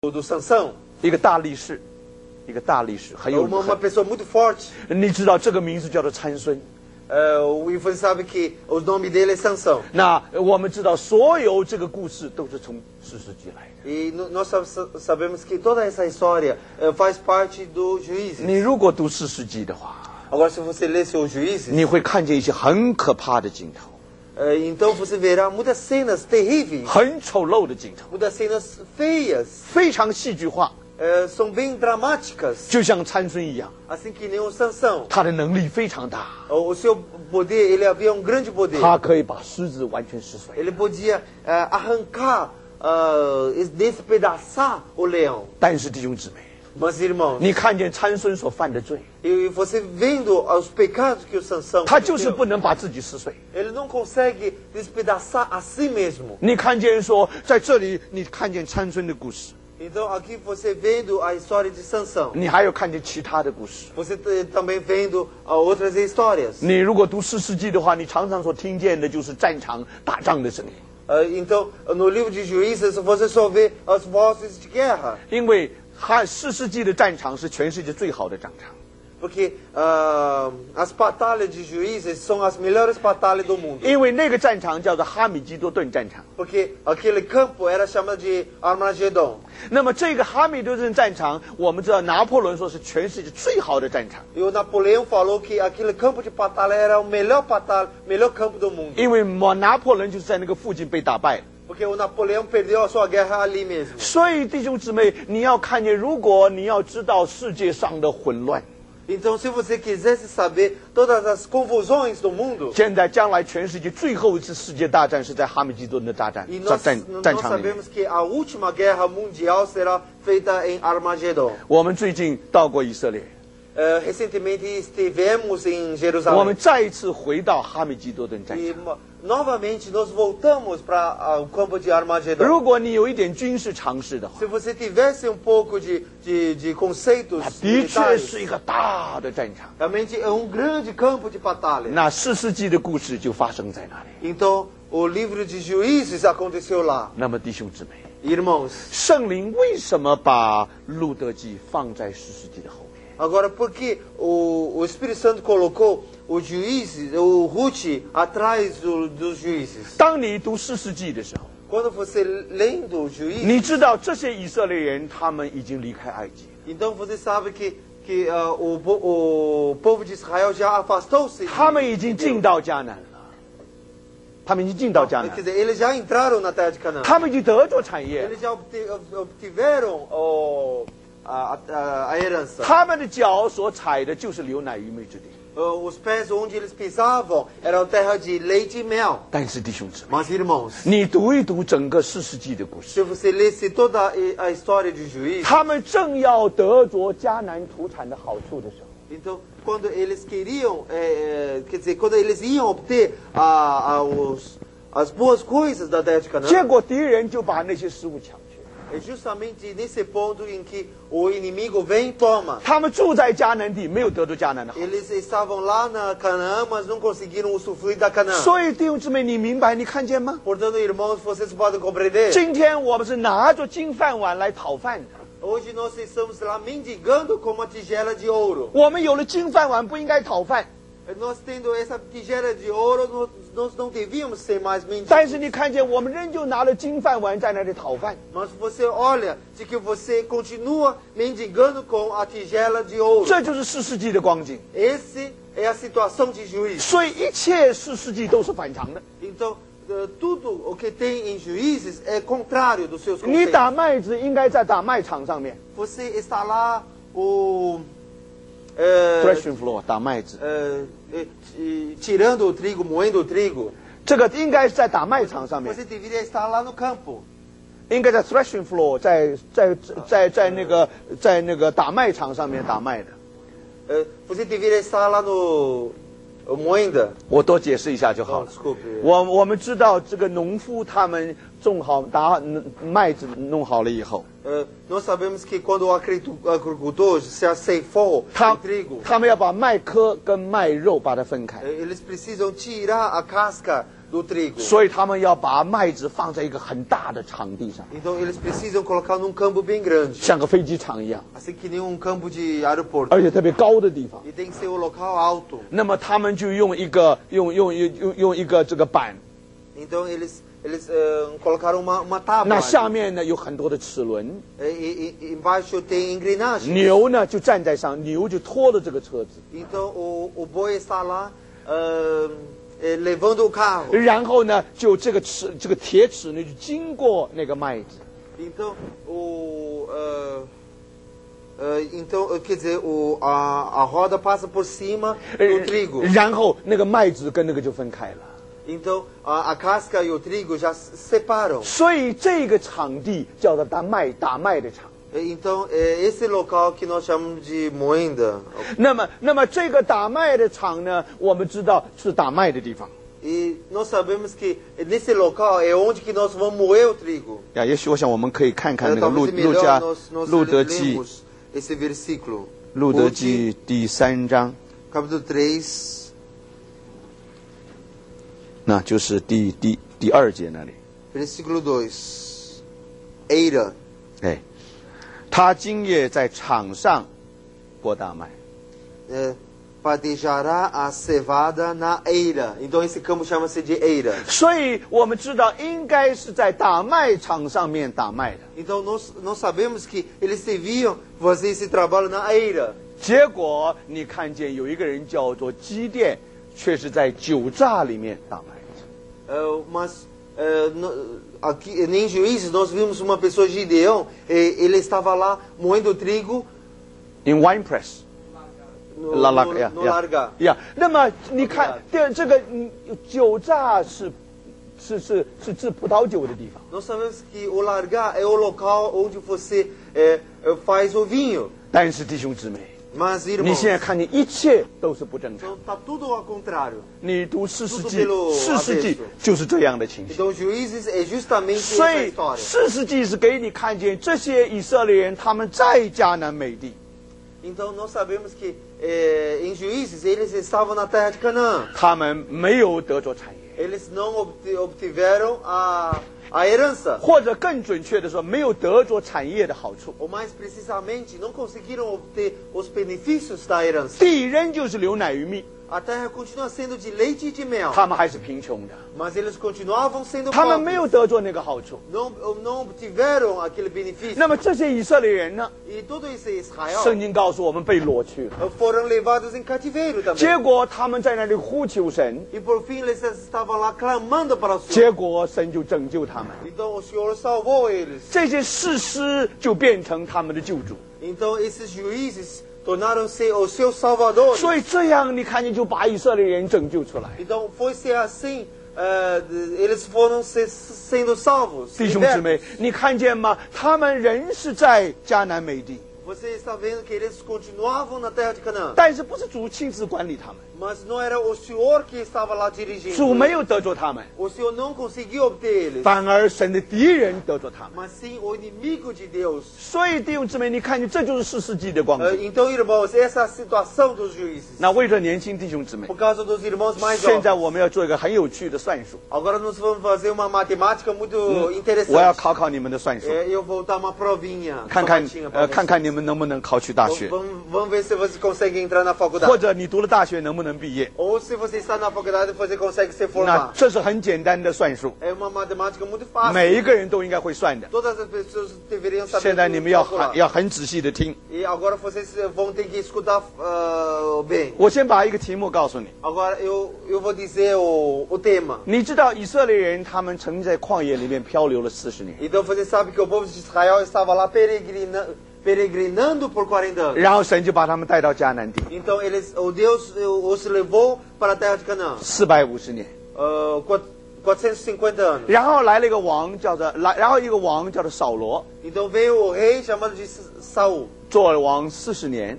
do Sansão. 一个大力士，很有 Uma pessoa muito forte. 你知道这个名字叫做参孙。 E você sabe que o nome dele é Sansão. 那我们知道，所有这个故事都是从士师记来的。 E nós sabemos que toda essa história faz parte do Juízes. 你如果读士师记的话， Agora, se você lê seu Juízes, 你会看见一些很可怕的镜头， então você verá muitas cenas terríveis, 很丑陋的镜头， muitas cenas feias, 非常戏剧化， são bem dramáticas, 就像参孙一样， assim que nem o Sansão. 他的能力非常大， O seu poder, ele havia um grande poder. 他可以把狮子完全撕碎。 Ele podia arrancar, despedaçar o leão. 但是弟兄姊妹， Mas irmãos, 你看见参孙所犯的罪， e você vendo os pecados que o Sansão 他就是 cometeu, 不能把自己撕碎。 ele não consegue despedaçar a si mesmo. 你看见说，在这里你看见参孙的故事， Então aqui você vendo a história de Sansão, 你还有看见其他的故事。 você também vendo outras histórias. 你如果读士师记的话，你常常所听见的就是战场打仗的声音， Então no livro de Juízes você só vê as vozes de guerra, 因为士师记的战场是全世界最好的战场。 porque as batalhas de Juízes são as melhores batalhas do mundo. 因为那个战场叫做哈米基多顿战场。 Porque aquele campo era chamado de Armagedon. 那么这个哈米多顿战场，我们知道拿破仑说是全世界最好的战场， E o Napoleão falou que aquele campo de batalha era o melhor campo do mundo. 因为拿破仑就是在那个附近被打败了。 Porque o Napoleão perdeu a sua guerra ali mesmo. 所以弟兄姊妹，你要看见，如果你要知道世界上的混乱， Então, se você quisesse saber todas as confusões do mundo, 现在将来全世界最后一次世界大战是在哈米基多顿的战 e nós 场里面。 sabemos que a última guerra mundial será feita em Armagedon. 我们最近到过以色列， Recentemente estivemos em 我 Jerusalém. 们再一次回到哈米基多顿战 E 场。 novamente nós voltamos para o campo de Armagedon. 如果你有一点军事常识的话， Se você tivesse pouco de conceitos 的确 militares, 是一个大的战场。 realmente é grande campo de batalha. 那士师记的故事就发生在那里。 Então, o livro de Juízes aconteceu lá. 那么弟兄姊妹， Irmãos, 圣灵为什么把路德记放在士师记的后面？ agora por que o Espírito Santo colocou o Juízes, o Ruth atrás dos Juízes? 当你读士师记的时候， Quando você lendo o Juízes, 你知道这些以色列人他们已经离开埃及， então você sabe que o povo de Israel já afastou-se. 他们已经进到迦南了，他们已经进到迦南 Quer，dizer, eles já entraram na terra de Canaã. 他们已经得着产业， Eles já obtiveram a herança. 他们的脚所踩的就是流奶与蜜之地。 Os pés onde eles pisavam eram terra de leite e mel. 但是弟兄姊妹， Mas, irmãos, 你读一读整个士师记的故事， se você lesse toda a história de Juízes, 他们正要得着迦南土产的好处的时候， então, quando eles queriam, quer dizer, quando eles iam obter as boas coisas da terra de 结 Canaã, 果敌人就把那些食物抢去。 é justamente nesse ponto em que o inimigo vem e toma. 他们住在迦南地，没有得着迦南的好。 Eles estavam lá na Canaã, mas não conseguiram usufruir da Canaã. 所以弟兄姊妹，你明白，你看见吗？ Portanto, irmãos, vocês podem compreender. 今天我们是拿着金饭碗来讨饭的。 Hoje nós estamos lá mendigando com uma tigela de ouro. 我们有了金饭碗，不应该讨饭。 Nós tendo essa tigela de ouro, nós não devíamos ser mais 但 mendigos. 是你看见，我们仍旧拿了金饭碗在那里讨饭。 Mas você olha de que você continua mendigando com a tigela de ouro. 这就是士师记的光景。 Essa é a situação de Juízes. 所以一切士师记都是反常的。 Então, tudo o que tem em Juízes é contrário dos seus 你 conceitos. 打麦子应该在打麦场上面 Você está lá, ，threshing floor 打麦子， tirando o trigo, moendo o trigo. 这个应该是在打麦场上面， Você deveria estar lá no campo. 应该在 threshing floor， 在那个打麦场上面打麦的。 Você deveria estar lá no moenda. 我多解释一下就好 Oh, 了。 desculpe. 我们知道这个农夫他们种好打麦子弄好了以后， Nós sabemos que quando o agricultor se aceifou o trigo, 他们要把麦壳跟麦肉把它分开。 eles precisam tirar a casca do trigo. 所以他们要把麦子放在一个很大的场地上， Então eles precisam colocar num campo bem grande, 像个飞机场一样， assim que nem campo de aeroporto. 而且特别高的地方。 E tem que ser um local alto. 那么他们就用一个这个板， Então eles colocaram uma tábua. 那下面呢有很多的齿轮， Embaixo tem engrenagem. 牛呢就站在上，牛就拖着这个车子， Então o boi está lá levando o carro. 然后呢就这个铁齿呢就经过那个麦子， Então quer dizer, a roda passa por cima do trigo. 然后那个麦子跟那个就分开了。 Então a casca e o trigo já separam. 所以这个场地叫做打麦的场。 Então esse local que nós chamamos de moenda. 那么这个打麦的场呢，我们知道是打麦的地方。 E nós sabemos que nesse local é onde que nós vamos moer o trigo. 呀，也许我想我们可以看看那个 Talvez melhor nós 路德记 lemos esse versículo. 路德记第3章， Capítulo 3. 那就是第2节那里。 Versículo 2. Eira. 哎，他今夜在场上播大麦。 Padejará a cevada na eira. Então esse campo chama-se de eira. 所以我们知道应该是在打麦场上面打麦的。 Então nós sabemos que eles deviam fazer esse trabalho na eira. 结果你看见有一个人叫做基甸，却是在酒榨里面打麦子。 Mas aqui em Juízes nós vimos uma pessoa Gideão. Ele estava lá moendo trigo In wine press。 no largar. 呀，那么你看，这个酒榨是制葡萄酒的地方。 Nós sabemos que o largar é o local onde você faz o vinho. 但是弟兄姊妹， Mas 你 irmãos, 现在看见一切都是不正常。 então tá tudo ao contrário. 你读4世 Tudo 纪 pelo， 4世纪 avesso 就是这样的情形。 Então Juízes é justamente 所 essa 以 história. 4世纪是给你看见这些以色列人他们在迦南美地， Então nós sabemos que em Juízes eles estavam na terra de Canaã. 他们没有得着产业， Eles não obtiveram a herança. 或者更准确的说，没有得着产业的好处。 Ou mais precisamente, não conseguiram obter os benefícios da herança. 地仍旧是流奶与蜜， A terra continua sendo de leite e de mel. 他们还是贫穷的， Mas eles continuavam sendo 他们没有 pobres. 得着那个好处。 Não obtiveram aquele benefício. 那么这些以色列人呢？ E todo esse Israel 圣经告诉我们被掳去了， foram levados em cativeiro 结 também. 果他们在那里呼求神， E por fim eles estavam lá clamando para o Senhor. 结果神就拯救他们， Então o Senhor salvou eles. 这些士师就变成他们的救主。 Então esses juízes tornaram-se os seus salvadores. 所以这样你看见就把以色列人拯救出来。 Então foi ser assim, eles foram sendo salvos. 弟兄姊妹， libertos. 你看见吗？他们仍是在迦南美地， Você está vendo que eles continuavam na terra de Canaã. 但是不是主亲自管理他们， Mas não era o Senhor que estava lá dirigindo. 主没有得着他们， O Senhor não conseguiu obter eles. 反而神的敌人得着他们。 Mas sim o inimigo de Deus. 所以弟兄姊妹，你看见这就是4世纪的光景。 Então, irmãos, essa é a situação dos juízes. 那为了年轻弟兄姊妹， Por causa dos irmãos mais 现在 jovens. 我们要做一个很有趣的算术， Agora nós vamos fazer uma matemática muito 我要 interessante. 考考你们的算术， Eu vou dar uma provinha. 看看 tomatinha pra vocês. 看看你们能不能考取大学， Vamos ver se você consegue entrar na 或 faculdade. 者你读了大学能不能毕业。 Ou se você está na faculdade, você consegue se 那 formar. 这是很简单的算术， É uma matemática muito fácil. 每一个人都应该会算的。 Todas as pessoas deveriam saber 现在你们要 calcular. 很仔细的听， E agora vocês vão ter que escutar bem. 我先把一个题目告诉你。 Agora eu vou dizer o tema. 你知道以色列人他们曾在旷野里面漂流了40年， Então você sabe que o povo de Israel estava lá peregrinando por 40 anos. 然后神就把他们带到迦南地 Então o Deus os levou para a terra de Canaã. 450年， 450 anos. 然后来了一个王叫做然后一个王叫做扫罗， Então veio o rei chamado de Saul. 做王40年。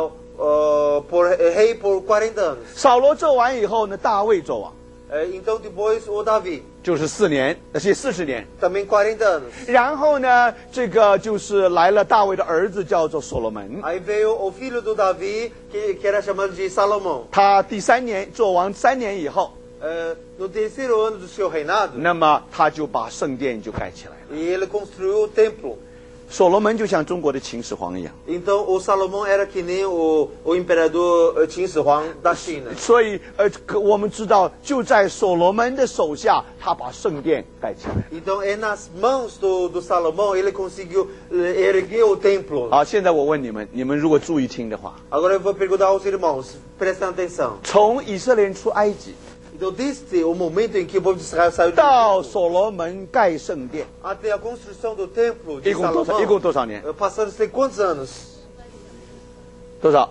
Rei por 40 anos. 扫罗做完以后呢，大卫做王， Então depois o Davi. 就是4年，是40年。 Também 40 anos. 然后呢，这个就是来了大卫的儿子叫做所罗门， Aí veio o filho do Davi, que era chamado de Salomão. 他第3年做王3年以后， No terceiro ano do seu reinado, 那么他就把圣殿就盖起来了。 e ele construiu o templo. 所罗门就像中国的秦始皇一样， Então, o Salomão era que nem o imperador Qin Shi Huang da China. 所以我们知道，就在所罗门的手下，他把圣殿盖起来。 Então, é nas mãos do Salomão ele conseguiu erguer o templo. 好，现在我问你们，你们如果注意听的话， Agora eu vou perguntar aos irmãos, prestem atenção. 从以色列人出埃及 Então, desde o momento em que o povo de Israel saiu do 到 Egito 所罗门盖圣殿， até a construção do templo de 一共多少年？ passaram-se quantos anos? 多少？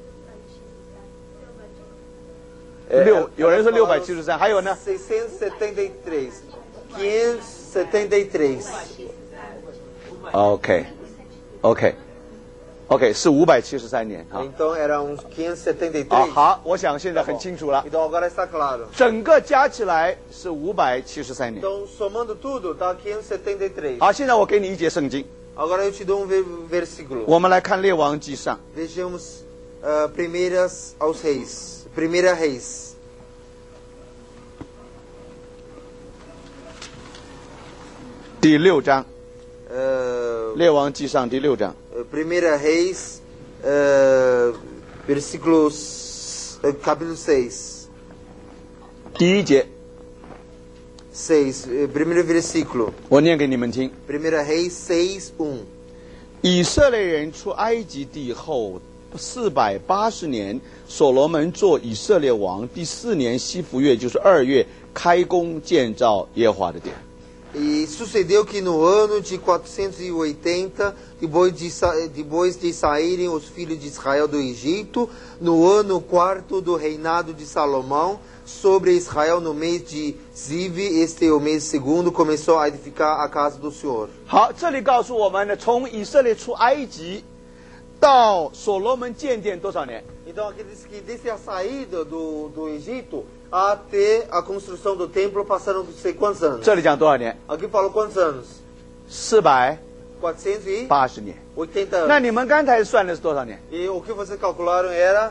有人说673，还有呢？ 673. 573. OK，是573年啊。 Então, eram uns 573. 好，我想现在很清楚了， Então, agora está claro. 整个加起来是573年。 Então, somando tudo, dá 573. 好，现在我给你一节圣经， Agora eu te dou versículo. 我们来看列王记上 Vejamos primeiras aos reis. Primeira Reis. 第6章，列王记上第6章。 Primeira Reis, versículos, capítulo 6. 第1节， 6, primeiro versículo. 我念给你们听。 Primeira Reis 6:1. 以色列人出埃及地后480年，所罗门做以色列王第4年西弗月，就是2月，开工建造耶和华的殿。 E sucedeu que no ano de 480, depois de saírem os filhos de Israel do Egito, no ano 4º do reinado de Salomão, sobre Israel no mês de Ziv, este é o mês segundo, começou a edificar a casa do Senhor. 好，这里告诉我们呢，从以色列出埃及到所罗门建殿多少年？ Então aqui diz que desde a saída do Egito até a construção do templo passaram não sei quantos anos. 这里讲多少年？ Aqui falou quantos anos? 480 480 年。 anos. 那你们刚才算的是多少年？ E o que vocês calcularam era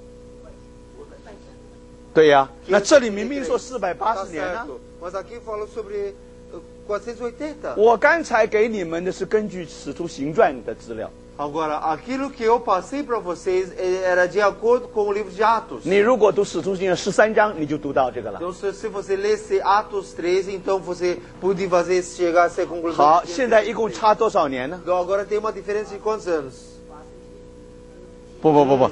对呀，那这里明明说480年呢。 Mas aqui falou sobre 480. 我刚才给你们的是根据《使徒行传》的资料。 Agora, aquilo que eu passei para vocês era de acordo com o livro de Atos. 你如果读《使徒行传》13章，你就读到这个了。 Então, se você lesse Atos 13, então você pode fazer chegar a essa conclusão. 好，现在一共差多少年呢？ Então, agora tem uma diferença de quantos anos? 不，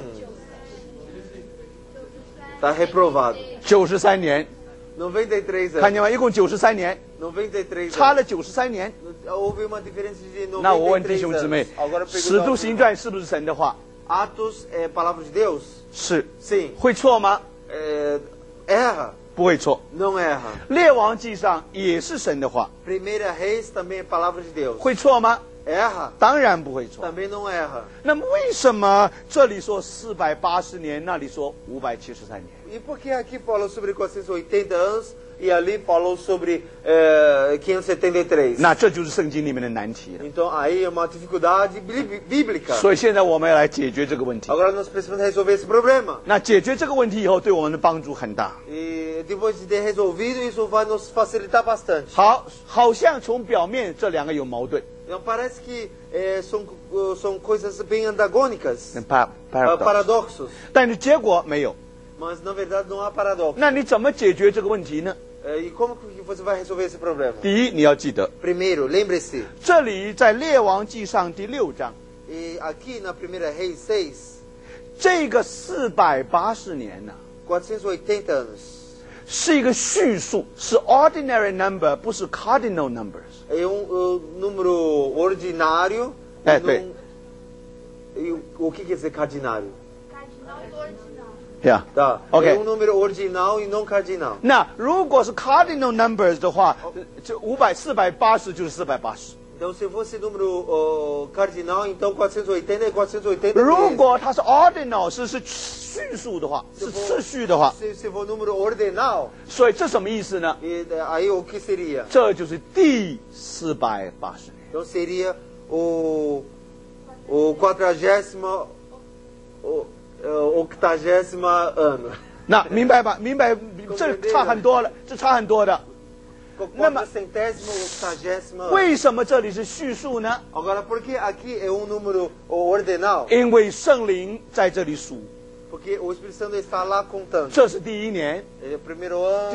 Está reprovado. 93年， 93 看 anos. 见吗？一共93年， 93 差 anos. 了93年。 Houve uma diferença de 那我问弟 93 兄姊妹 anos. Agora,， 《使徒行传》是不是神的话？ Atos é palavra de Deus? 是。 Sim. 会错吗？ Erra? 不会错。 Não erra. 列王记上也是神的话， Primeira Reis também é palavra de Deus. 会错吗？ Erra? 当然不会错。 Também não erra. 那么为什么这里说480年，那里说573年？ E por que aqui falou sobre 480 anos e ali falou sobre 573? 那这就是圣经里面的难题了。 Então aí é uma dificuldade bíblica. 所以现在我们要来解决这个问题。 Agora nós precisamos resolver esse problema. 那解决这个问题以后，对我们的帮助很大。 E depois de ter resolvido, isso vai nos facilitar bastante. 好像从表面这两个有矛盾。 Então parece que são coisas bem antagônicas, paradox paradoxos. 但是结果没有。 Mas na verdade não há paradoxo. 那你怎么解决这个问题呢？ E como que você vai resolver esse problema? 第一，你要记得， Primeiro, lembre-se, 这里在列王记上第6章， e aqui na primeira Reis 6, 这个480年呢、 480 anos. 是一个序数，是 ordinary number， 不是 cardinal numbers。 É número ordinário. É, tem. E o que quer dizer cardinário? Yeah. Tá. OK É número ordinal e não cardinal. 那如果是 cardinal numbers 的话，这480就是480。 Então, se fosse número cardinal, então 480 é 480 如 mesmo. 果它是 ordinal， 是序数的话，是次序的话， Se for número ordinal, 所以这什么意思呢？ aí o que seria? 这就是第480年。 Então seria o 40º, 80º ano. 那明白吧？明白，这差很多了，这差很多的。那么 400º, 80º. 为什么这里是序数呢？ Agora, por que aqui é número ordinal? 因为圣灵在这里数， Porque o Espírito Santo está lá contando. 这是第一年。 É o primeiro ano.